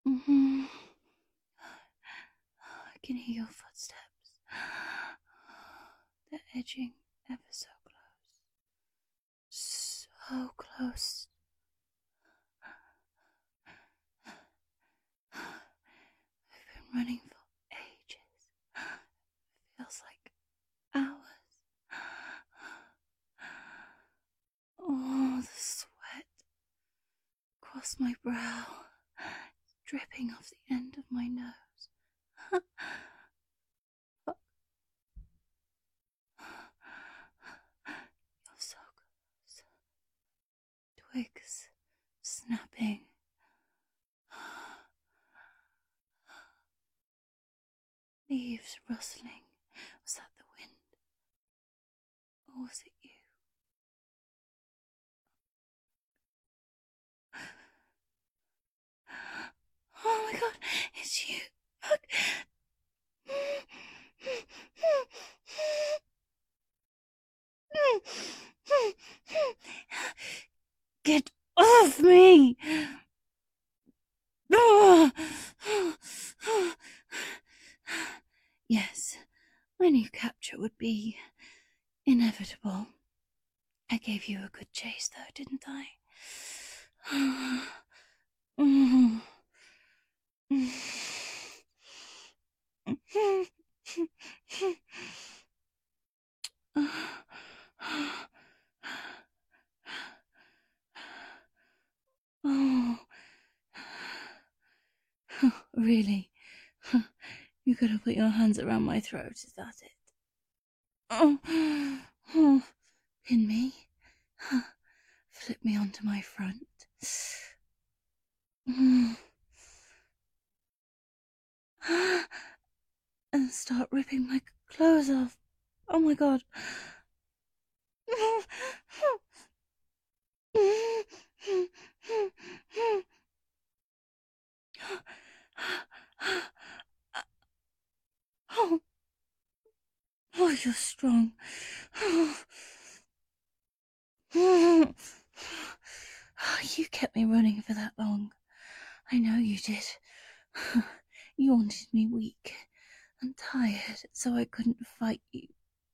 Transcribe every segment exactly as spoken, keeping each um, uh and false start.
Mm-hmm. I can hear your footsteps. They're edging ever so close. So close. I've been running for ages. Feels like hours. Oh, the sweat across my brow, dripping off the end of my nose. You're so close. Twigs snapping. Leaves rustling. Was that the wind? Or was it you? Oh my god, it's you. Look. Get off me! Yes, I knew capture would be inevitable. I gave you a good chase, though, didn't I? Oh, really? You could have put your hands around my throat, is that it? Oh, oh. Pin me. Flip me onto my front. And start ripping my clothes off. Oh my god. Oh, oh, you're strong. You kept me running for that long. I know you did. You wanted me weak and tired so I couldn't fight you.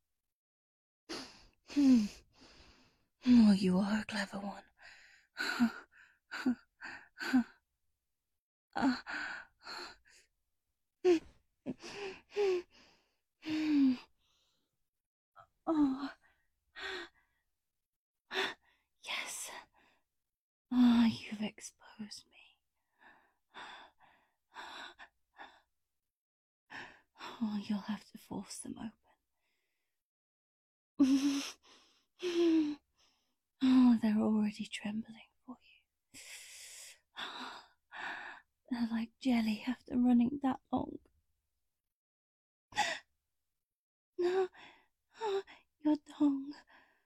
Oh, you are a clever one. Oh, yes. Ah, oh, you've exposed me. Oh, you'll have to force them open. Oh, they're already trembling for you. They're like jelly after running that long. No, oh, your tongue.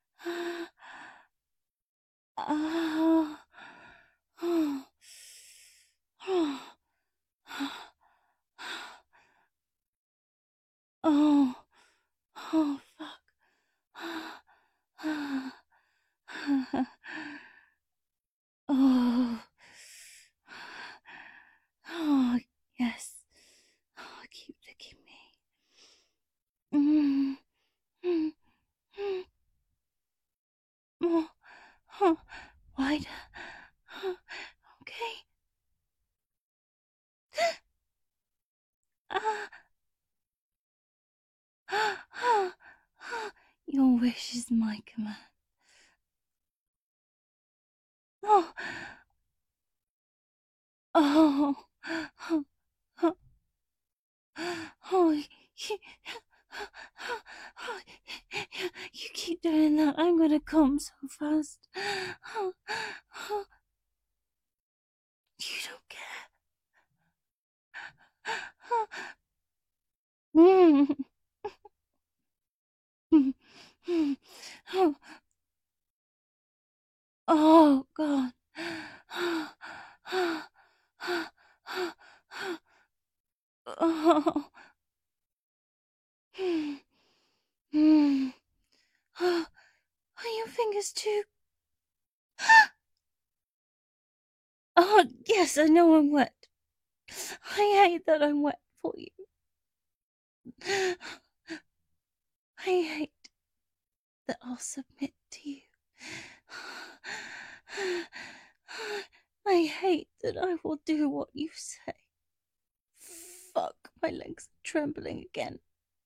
Oh, oh, oh, oh, oh, fuck. Oh, oh, yes. Oh, keep licking me. Mm, mm, mm. More. Oh, wider. Oh, okay. Ah, ah, ah, ah. Your wish is my command. Oh, oh, oh, oh, oh, you, oh, you keep doing that. I'm gonna come so fast. Oh, oh, you don't care. Mm. Oh, oh, God. Oh. Mm. Oh, are your fingers too? Oh, yes, I know I'm wet. I hate that I'm wet for you. I hate that I'll submit to you. I hate that I will do what you say. Fuck, my legs are trembling again.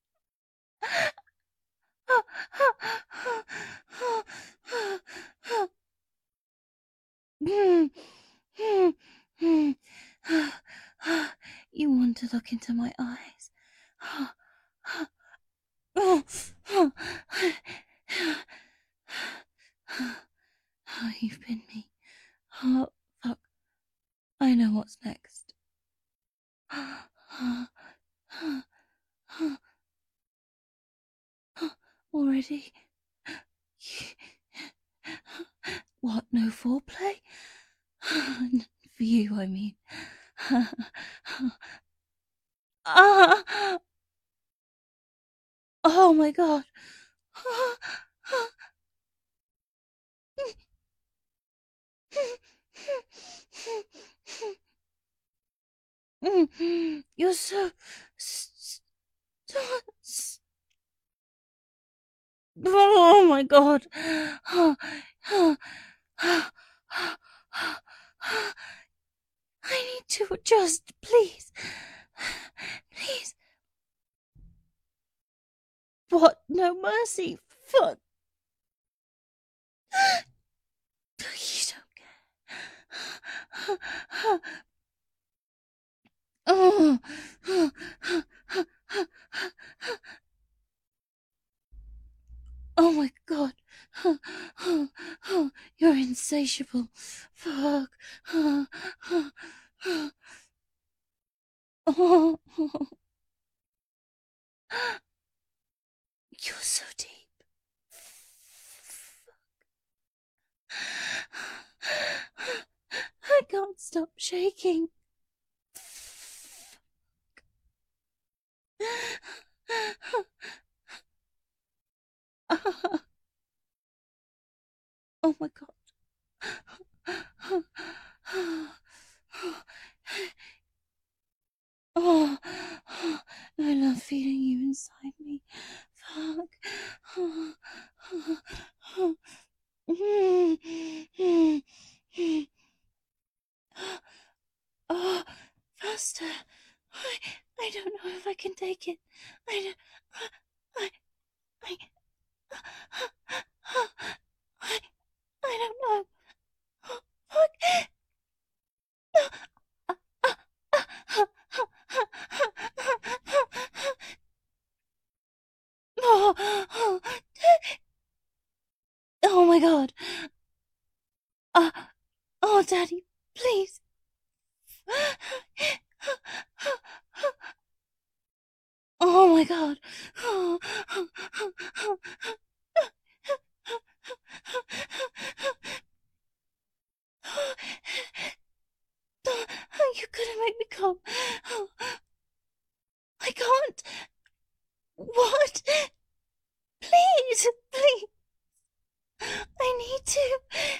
You want to look into my eyes. Oh, you've been me. Oh, fuck. I know what's next. Already? What, no foreplay? For you, I mean. Oh my god. You're so... Oh my god. I need to adjust, please. Please. What? No mercy? Fuck. You don't care. Oh. Oh my god. You're insatiable. Fuck. Oh. You're so deep. I can't stop shaking. Oh my god. Oh, I love feeling you inside me. Fuck. Oh, faster. I, I don't know if I can take it. I don't, I, I, I, I don't know. Fuck. Oh, oh my god. Uh, oh, Daddy, please. Oh my god. You couldn't make me come. I can't. What? Please, please. I need to.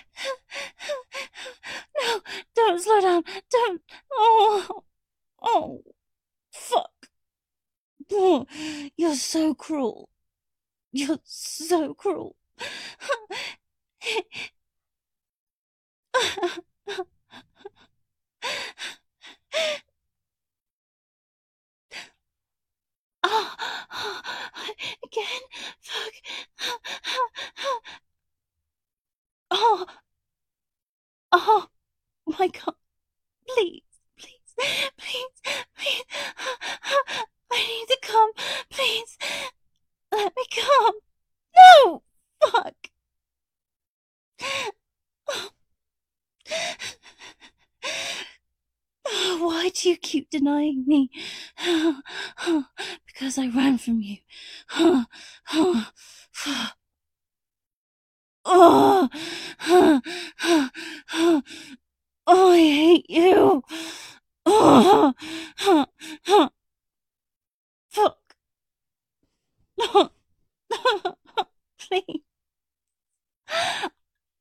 No, don't slow down. Don't. Oh, oh, fuck. Oh, you're so cruel. You're so cruel. Oh, again? Fuck. Oh, oh, my god. Please, please, please, please. I need to come. Please, let me come. No! Fuck. Why do you keep denying me? Because I ran from you. Oh, oh, I hate you. Oh, fuck. Please.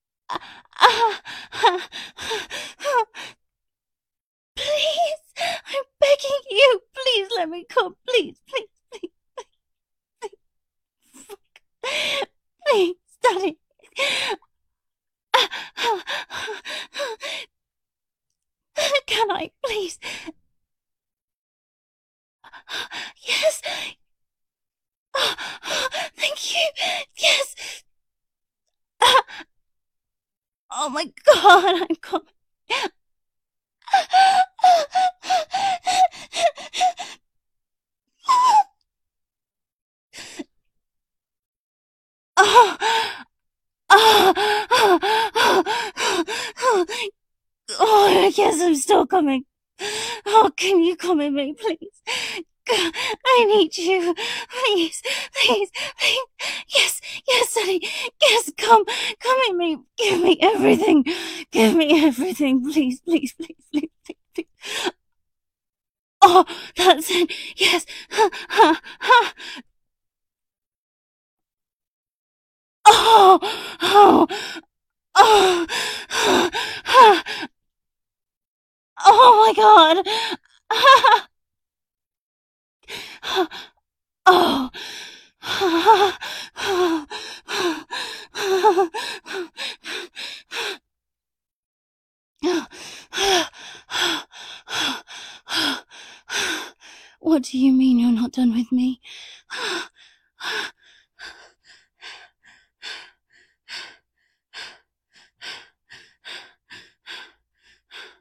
Please, I let me come. Please, please, please, please, please. Please, Daddy. Can I, please? Yes. Thank you. Yes. Oh my God, I'm coming. Oh, oh, oh, oh, yes, I'm still coming. Oh, can you come in me, please? I need you. Please, please, please. Yes, yes, Daddy. Yes, come, come in me. Give me everything. Give me everything. Please, please, please, please, please, please. Oh, that's it. Yes. Ha, ha, ha. Oh, oh, oh, oh, oh my God. Oh. What do you mean you're not done with me?